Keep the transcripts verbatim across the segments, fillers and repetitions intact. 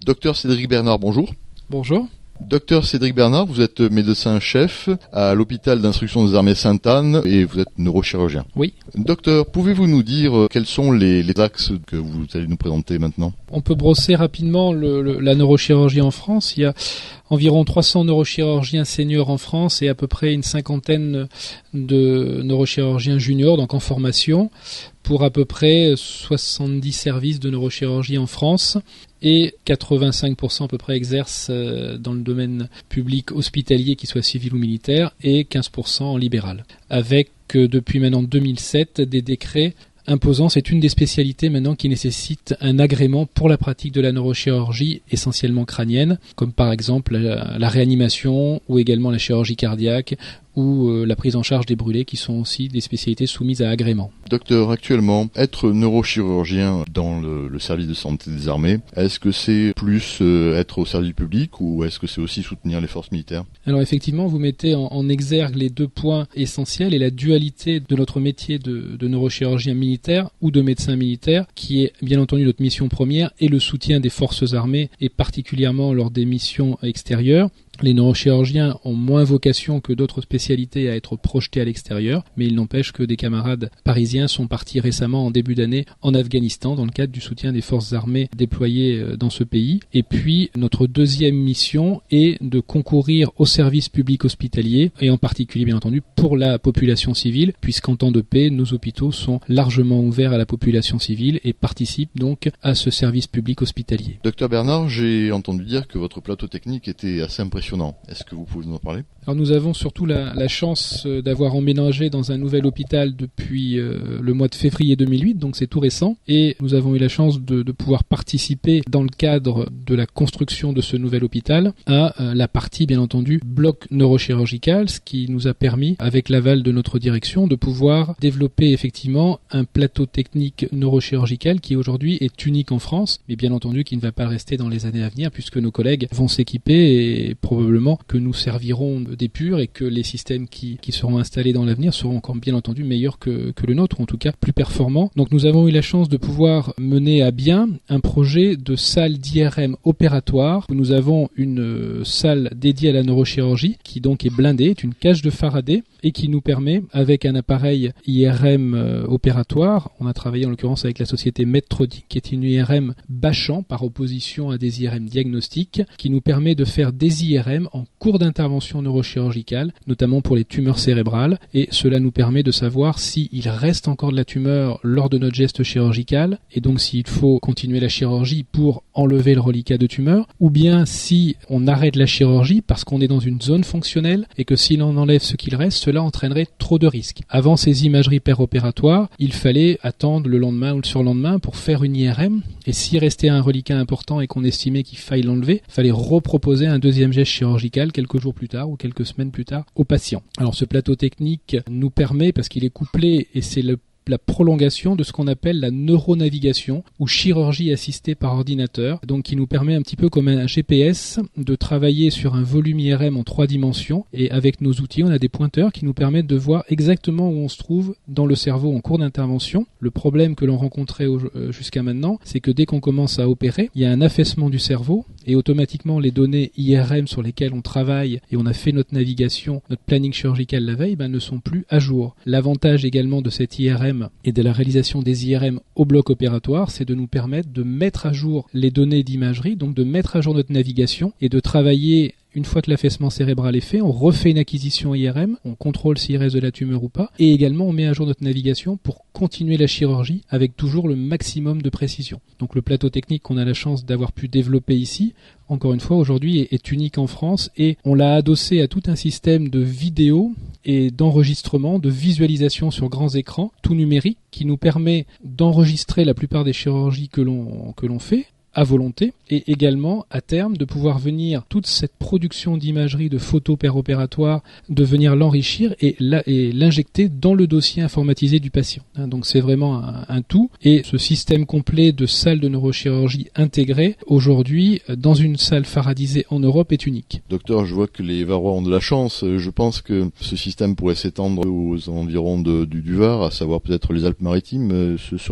Docteur Cédric Bernard, bonjour. Bonjour. Docteur Cédric Bernard, vous êtes médecin-chef à l'hôpital d'instruction des armées Sainte-Anne et vous êtes neurochirurgien. Oui. Docteur, pouvez-vous nous dire quels sont les, les axes que vous allez nous présenter maintenant ? On peut brosser rapidement le, le, la neurochirurgie en France. Il y a environ trois cents neurochirurgiens seniors en France et à peu près une cinquantaine de neurochirurgiens juniors, donc en formation, pour à peu près soixante-dix services de neurochirurgie en France. Et quatre-vingt-cinq pour cent à peu près exercent dans le domaine public hospitalier, qu'il soit civil ou militaire, et quinze pour cent en libéral. Avec, depuis maintenant deux mille sept, des décrets imposant, c'est une des spécialités maintenant qui nécessite un agrément pour la pratique de la neurochirurgie essentiellement crânienne, comme par exemple la, la réanimation ou également la chirurgie cardiaque ou euh, la prise en charge des brûlés qui sont aussi des spécialités soumises à agrément. Docteur, actuellement, être neurochirurgien dans le, le service de santé des armées, est-ce que c'est plus euh, être au service public ou est-ce que c'est aussi soutenir les forces militaires ? Alors effectivement, vous mettez en, en exergue les deux points essentiels et la dualité de notre métier de, de neurochirurgien militaire ou de médecin militaire, qui est bien entendu notre mission première et le soutien des forces armées et particulièrement lors des missions extérieures. Les neurochirurgiens ont moins vocation que d'autres spécialités à être projetés à l'extérieur, mais il n'empêche que des camarades parisiens sont partis récemment en début d'année en Afghanistan dans le cadre du soutien des forces armées déployées dans ce pays. Et puis, notre deuxième mission est de concourir au service public hospitalier et en particulier, bien entendu, pour la population civile, puisqu'en temps de paix, nos hôpitaux sont largement ouverts à la population civile et participent donc à ce service public hospitalier. Docteur Bernard, j'ai entendu dire que votre plateau technique était assez impressionnant. Est-ce que vous pouvez nous en parler ? Alors nous avons surtout la, la chance d'avoir emménagé dans un nouvel hôpital depuis euh, le mois de février deux mille huit, donc c'est tout récent, et nous avons eu la chance de, de pouvoir participer dans le cadre de la construction de ce nouvel hôpital à euh, la partie bien entendu bloc neurochirurgical, ce qui nous a permis, avec l'aval de notre direction, de pouvoir développer effectivement un plateau technique neurochirurgical qui aujourd'hui est unique en France, mais bien entendu qui ne va pas rester dans les années à venir puisque nos collègues vont s'équiper et probablement que nous servirons des purs et que les systèmes qui, qui seront installés dans l'avenir seront encore bien entendu meilleurs que, que le nôtre, ou en tout cas plus performants. Donc nous avons eu la chance de pouvoir mener à bien un projet de salle d'I R M opératoire où nous avons une salle dédiée à la neurochirurgie qui donc est blindée, est une cage de Faraday et qui nous permet, avec un appareil I R M euh, opératoire, on a travaillé en l'occurrence avec la société Medtronic, qui est une I R M bâchant par opposition à des I R M diagnostiques, qui nous permet de faire des I R M en cours d'intervention neurochirurgicale, notamment pour les tumeurs cérébrales, et cela nous permet de savoir s'il reste encore de la tumeur lors de notre geste chirurgical, et donc s'il faut continuer la chirurgie pour enlever le reliquat de tumeur, ou bien si on arrête la chirurgie parce qu'on est dans une zone fonctionnelle et que si l'on enlève ce qu'il reste, cela entraînerait trop de risques. Avant ces imageries péropératoires, il fallait attendre le lendemain ou le surlendemain pour faire une I R M, et s'il restait un reliquat important et qu'on estimait qu'il faille l'enlever, il fallait reproposer un deuxième geste chirurgical quelques jours plus tard ou quelques semaines plus tard au patient. Alors ce plateau technique nous permet, parce qu'il est couplé, et c'est le la prolongation de ce qu'on appelle la neuronavigation ou chirurgie assistée par ordinateur, donc qui nous permet un petit peu comme un G P S de travailler sur un volume I R M en trois dimensions, et avec nos outils on a des pointeurs qui nous permettent de voir exactement où on se trouve dans le cerveau en cours d'intervention. Le problème que l'on rencontrait jusqu'à maintenant, c'est que dès qu'on commence à opérer, il y a un affaissement du cerveau et automatiquement les données I R M sur lesquelles on travaille et on a fait notre navigation, notre planning chirurgical la veille, ben, ne sont plus à jour. L'avantage également de cette I R M et de la réalisation des I R M au bloc opératoire, c'est de nous permettre de mettre à jour les données d'imagerie, donc de mettre à jour notre navigation et de travailler. Une fois que l'affaissement cérébral est fait, on refait une acquisition I R M, on contrôle s'il reste de la tumeur ou pas, et également on met à jour notre navigation pour continuer la chirurgie avec toujours le maximum de précision. Donc le plateau technique qu'on a la chance d'avoir pu développer ici, encore une fois aujourd'hui, est, est unique en France, et on l'a adossé à tout un système de vidéo et d'enregistrement, de visualisation sur grands écrans, tout numérique, qui nous permet d'enregistrer la plupart des chirurgies que l'on, que l'on fait, à volonté, et également à terme de pouvoir venir toute cette production d'imagerie, de photos péropératoires, de venir l'enrichir et, la, et l'injecter dans le dossier informatisé du patient. Hein, donc c'est vraiment un, un tout, et ce système complet de salles de neurochirurgie intégrées aujourd'hui dans une salle faradisée en Europe est unique. Docteur, je vois que les Varois ont de la chance. Je pense que ce système pourrait s'étendre aux environs de, du, du Var, à savoir peut-être les Alpes-Maritimes. Ce serait ce le cas ?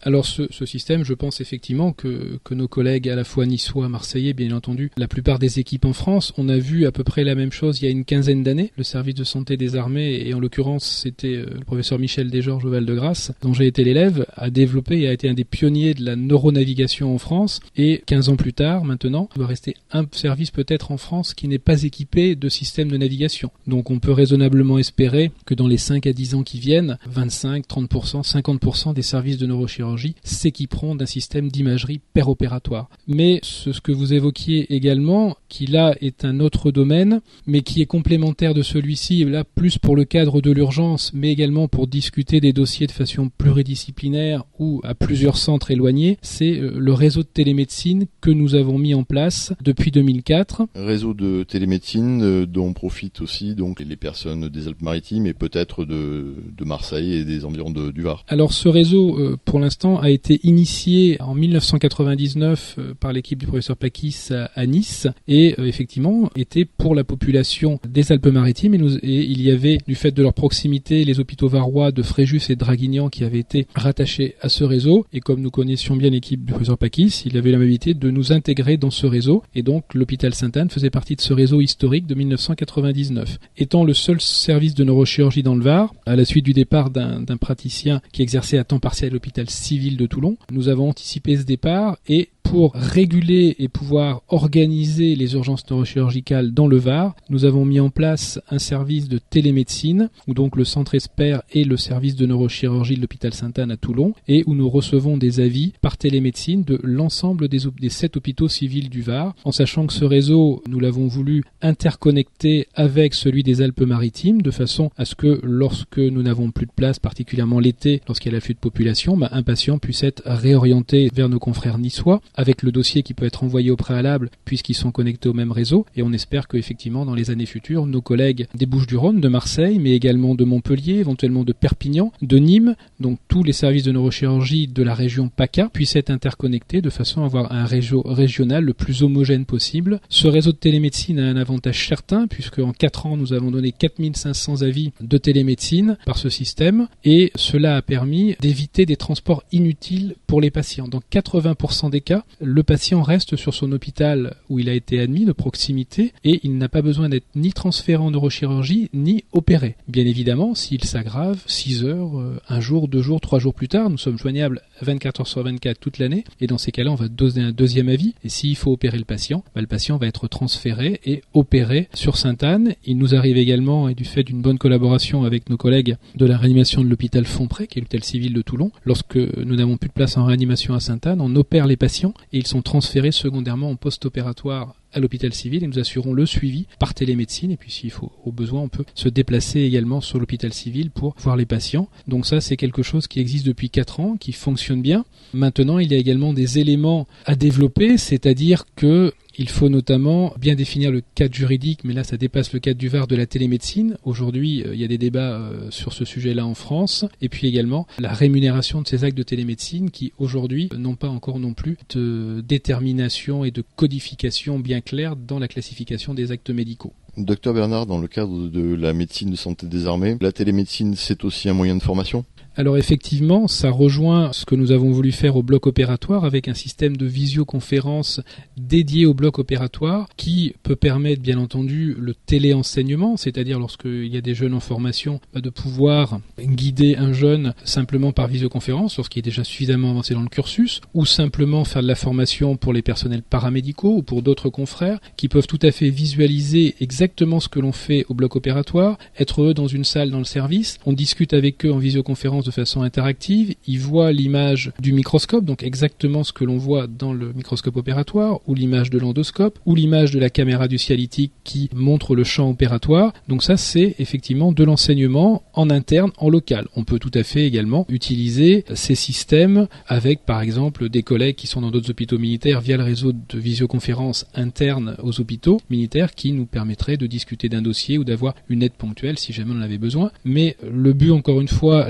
Alors ce, ce système, je pense effectivement que, que nos collègues à la fois niçois, marseillais, bien entendu, la plupart des équipes en France, on a vu à peu près la même chose il y a une quinzaine d'années. Le service de santé des armées, et en l'occurrence c'était le professeur Michel Desgeorges au Val-de-Grâce, dont j'ai été l'élève, a développé et a été un des pionniers de la neuronavigation en France. Et quinze ans plus tard, maintenant, il doit rester un service peut-être en France qui n'est pas équipé de système de navigation. Donc on peut raisonnablement espérer que dans les cinq à dix ans qui viennent, vingt-cinq, trente pour cent, cinquante pour cent des services de neurochirurgie s'équiperont d'un système d'imagerie péropératoire. Mais ce, ce que vous évoquiez également, qui là est un autre domaine, mais qui est complémentaire de celui-ci, là plus pour le cadre de l'urgence, mais également pour discuter des dossiers de façon pluridisciplinaire ou à plusieurs centres éloignés, c'est le réseau de télémédecine que nous avons mis en place depuis deux mille quatre. Réseau de télémédecine euh, dont profitent aussi donc les personnes des Alpes-Maritimes et peut-être de, de Marseille et des environs de, du Var. Alors ce réseau, euh, pour l'instant, a été initié en mille neuf cent quatre-vingt-dix-neuf euh, par l'équipe du professeur Pakis à, à Nice et euh, effectivement était pour la population des Alpes-Maritimes et, nous, et il y avait, du fait de leur proximité, les hôpitaux varois de Fréjus et de Draguignan qui avaient été rattachés à ce réseau et comme nous connaissions bien l'équipe du professeur Pakis, il avait l'amabilité de nous intégrer dans ce réseau et donc l'hôpital Sainte-Anne faisait partie de ce réseau historique de mille neuf cent quatre-vingt-dix-neuf. Étant le seul service de neurochirurgie dans le Var, à la suite du départ d'un, d'un praticien qui exerçait à temps partiel à l'hôpital civil de Toulon, nous avons anticipé ce départ et pour réguler et pouvoir organiser les urgences neurochirurgicales dans le Var, nous avons mis en place un service de télémédecine, où donc le centre Esper et le service de neurochirurgie de l'hôpital Sainte-Anne à Toulon, et où nous recevons des avis par télémédecine de l'ensemble des, des sept hôpitaux civils du Var, en sachant que ce réseau, nous l'avons voulu interconnecter avec celui des Alpes-Maritimes, de façon à ce que lorsque nous n'avons plus de place, particulièrement l'été, lorsqu'il y a l'afflux de population, bah, un patient puisse être réorienté vers nos confrères niçois, avec le dossier qui peut être envoyé au préalable puisqu'ils sont connectés au même réseau et on espère qu'effectivement dans les années futures, nos collègues des Bouches-du-Rhône, de Marseille, mais également de Montpellier, éventuellement de Perpignan, de Nîmes, donc tous les services de neurochirurgie de la région PACA puissent être interconnectés de façon à avoir un réseau régional le plus homogène possible. Ce réseau de télémédecine a un avantage certain puisque en quatre ans nous avons donné quatre mille cinq cents avis de télémédecine par ce système et cela a permis d'éviter des transports inutiles pour les patients. Dans quatre-vingts pour cent des cas, le patient reste sur son hôpital où il a été admis de proximité et il n'a pas besoin d'être ni transféré en neurochirurgie ni opéré. Bien évidemment, s'il s'aggrave, six heures, un jour, deux jours, trois jours plus tard, nous sommes joignables vingt-quatre heures sur vingt-quatre toute l'année et dans ces cas-là, on va donner un deuxième avis et s'il faut opérer le patient, bah, le patient va être transféré et opéré sur Sainte-Anne. Il nous arrive également, et du fait d'une bonne collaboration avec nos collègues de la réanimation de l'hôpital Fontpré, qui est l'hôpital civil de Toulon, lorsque nous n'avons plus de place en réanimation à Sainte-Anne, on opère les patients et ils sont transférés secondairement en post-opératoire à l'hôpital civil et nous assurons le suivi par télémédecine et puis s'il faut au besoin on peut se déplacer également sur l'hôpital civil pour voir les patients. Donc ça c'est quelque chose qui existe depuis quatre ans, qui fonctionne bien. Maintenant il y a également des éléments à développer, c'est-à-dire que il faut notamment bien définir le cadre juridique, mais là ça dépasse le cadre du Var de la télémédecine. Aujourd'hui, euh, il y a des débats euh, sur ce sujet-là en France. Et puis également la rémunération de ces actes de télémédecine qui aujourd'hui n'ont pas encore non plus de détermination et de codification bien claire dans la classification des actes médicaux. Docteur Bernard, dans le cadre de la médecine de santé des armées, la télémédecine c'est aussi un moyen de formation ? Alors effectivement, ça rejoint ce que nous avons voulu faire au bloc opératoire avec un système de visioconférence dédié au bloc opératoire qui peut permettre bien entendu le téléenseignement, c'est-à-dire lorsqu'il y a des jeunes en formation, de pouvoir guider un jeune simplement par visioconférence lorsqu'il est déjà suffisamment avancé dans le cursus, ou simplement faire de la formation pour les personnels paramédicaux ou pour d'autres confrères qui peuvent tout à fait visualiser exactement ce que l'on fait au bloc opératoire, être eux dans une salle dans le service, on discute avec eux en visioconférence de façon interactive, ils voient l'image du microscope, donc exactement ce que l'on voit dans le microscope opératoire, ou l'image de l'endoscope, ou l'image de la caméra du cialytique qui montre le champ opératoire. Donc ça, c'est effectivement de l'enseignement en interne, en local. On peut tout à fait également utiliser ces systèmes avec, par exemple, des collègues qui sont dans d'autres hôpitaux militaires via le réseau de visioconférence interne aux hôpitaux militaires qui nous permettrait de discuter d'un dossier ou d'avoir une aide ponctuelle si jamais on en avait besoin. Mais le but, encore une fois, là, ça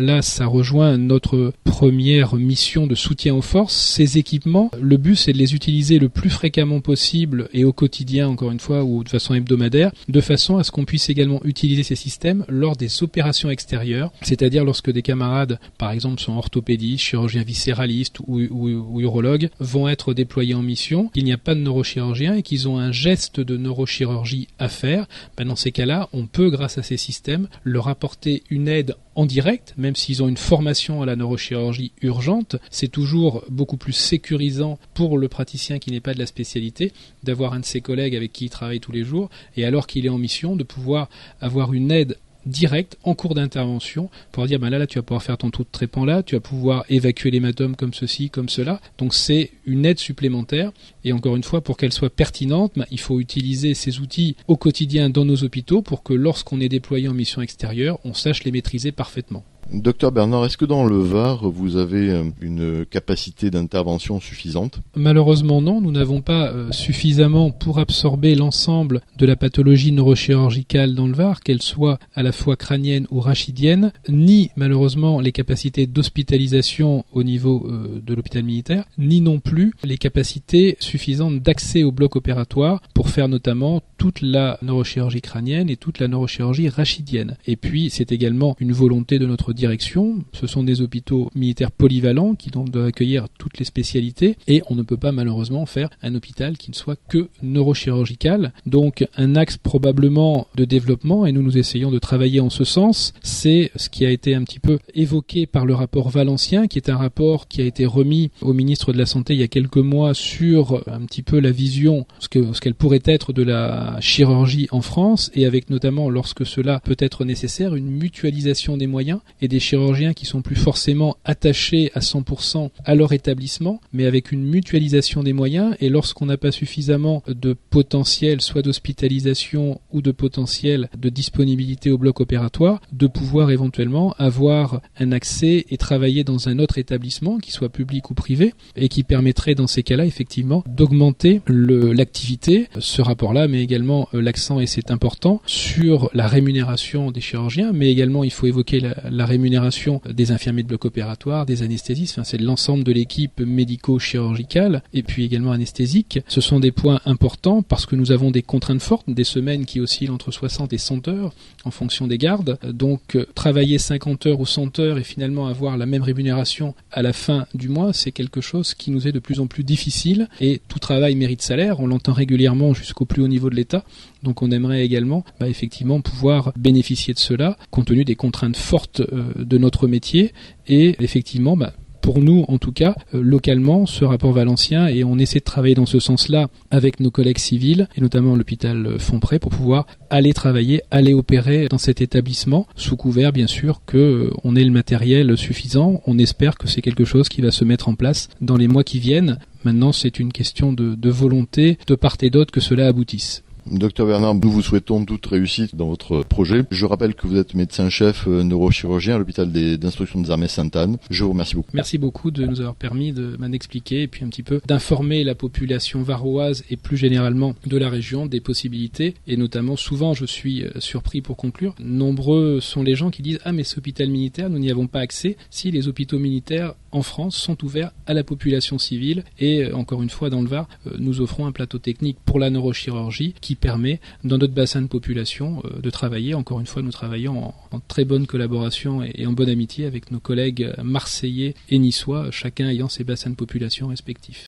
ça rejoint notre première mission de soutien aux forces. Ces équipements, le but c'est de les utiliser le plus fréquemment possible et au quotidien, encore une fois, ou de façon hebdomadaire, de façon à ce qu'on puisse également utiliser ces systèmes lors des opérations extérieures, c'est-à-dire lorsque des camarades, par exemple, sont orthopédistes, chirurgiens viscéralistes ou, ou, ou urologues, vont être déployés en mission, qu'il n'y a pas de neurochirurgien et qu'ils ont un geste de neurochirurgie à faire, ben dans ces cas-là, on peut, grâce à ces systèmes, leur apporter une aide en direct, même s'ils ont une formation à la neurochirurgie urgente. C'est toujours beaucoup plus sécurisant pour le praticien qui n'est pas de la spécialité d'avoir un de ses collègues avec qui il travaille tous les jours et alors qu'il est en mission de pouvoir avoir une aide direct en cours d'intervention pour dire ben là là tu vas pouvoir faire ton trou de trépan là, tu vas pouvoir évacuer l'hématome comme ceci, comme cela. Donc c'est une aide supplémentaire et encore une fois pour qu'elle soit pertinente, ben, il faut utiliser ces outils au quotidien dans nos hôpitaux pour que lorsqu'on est déployé en mission extérieure, on sache les maîtriser parfaitement. Docteur Bernard, est-ce que dans le Var, vous avez une capacité d'intervention suffisante ? Malheureusement non, nous n'avons pas euh, suffisamment pour absorber l'ensemble de la pathologie neurochirurgicale dans le Var, qu'elle soit à la fois crânienne ou rachidienne, ni malheureusement les capacités d'hospitalisation au niveau euh, de l'hôpital militaire, ni non plus les capacités suffisantes d'accès au bloc opératoire pour faire notamment toute la neurochirurgie crânienne et toute la neurochirurgie rachidienne. Et puis c'est également une volonté de notre direction, ce sont des hôpitaux militaires polyvalents qui donc doivent accueillir toutes les spécialités et on ne peut pas malheureusement faire un hôpital qui ne soit que neurochirurgical. Donc un axe probablement de développement et nous nous essayons de travailler en ce sens, c'est ce qui a été un petit peu évoqué par le rapport Valencien qui est un rapport qui a été remis au ministre de la Santé il y a quelques mois sur un petit peu la vision, ce que, ce qu'elle pourrait être de la chirurgie en France et avec notamment lorsque cela peut être nécessaire une mutualisation des moyens et des chirurgiens qui sont plus forcément attachés à cent pour cent à leur établissement, mais avec une mutualisation des moyens et lorsqu'on n'a pas suffisamment de potentiel, soit d'hospitalisation ou de potentiel de disponibilité au bloc opératoire, de pouvoir éventuellement avoir un accès et travailler dans un autre établissement, qui soit public ou privé, et qui permettrait dans ces cas-là effectivement d'augmenter le, l'activité. Ce rapport-là met également euh, l'accent, et c'est important, sur la rémunération des chirurgiens, mais également il faut évoquer la, la rémunération des infirmiers de bloc opératoire, des anesthésistes, enfin, c'est l'ensemble de l'équipe médico-chirurgicale et puis également anesthésique. Ce sont des points importants parce que nous avons des contraintes fortes, des semaines qui oscillent entre soixante et cent heures en fonction des gardes. Donc travailler cinquante heures ou cent heures et finalement avoir la même rémunération à la fin du mois, c'est quelque chose qui nous est de plus en plus difficile et tout travail mérite salaire, on l'entend régulièrement jusqu'au plus haut niveau de l'État. Donc on aimerait également bah, effectivement pouvoir bénéficier de cela compte tenu des contraintes fortes euh, de notre métier et effectivement bah, pour nous, en tout cas, euh, localement, ce rapport Valencien, et on essaie de travailler dans ce sens-là avec nos collègues civils, et notamment l'hôpital Fontpré, pour pouvoir aller travailler, aller opérer dans cet établissement, sous couvert, bien sûr, qu'on euh, ait le matériel suffisant. On espère que c'est quelque chose qui va se mettre en place dans les mois qui viennent. Maintenant, c'est une question de, de volonté, de part et d'autre, que cela aboutisse. Docteur Bernard, nous vous souhaitons toute réussite dans votre projet. Je rappelle que vous êtes médecin-chef neurochirurgien à l'hôpital des, d'instruction des armées Sainte-Anne. Je vous remercie beaucoup. Merci beaucoup de nous avoir permis de m'en expliquer et puis un petit peu d'informer la population varoise et plus généralement de la région des possibilités. Et notamment, souvent, je suis surpris pour conclure, nombreux sont les gens qui disent « Ah, mais cet hôpital militaire, nous n'y avons pas accès si les hôpitaux militaires en France sont ouverts à la population civile. » Et encore une fois, dans le Var, nous offrons un plateau technique pour la neurochirurgie qui permet, dans notre bassin de population, euh, de travailler. Encore une fois, nous travaillons en, en très bonne collaboration et, et en bonne amitié avec nos collègues marseillais et niçois, chacun ayant ses bassins de population respectifs.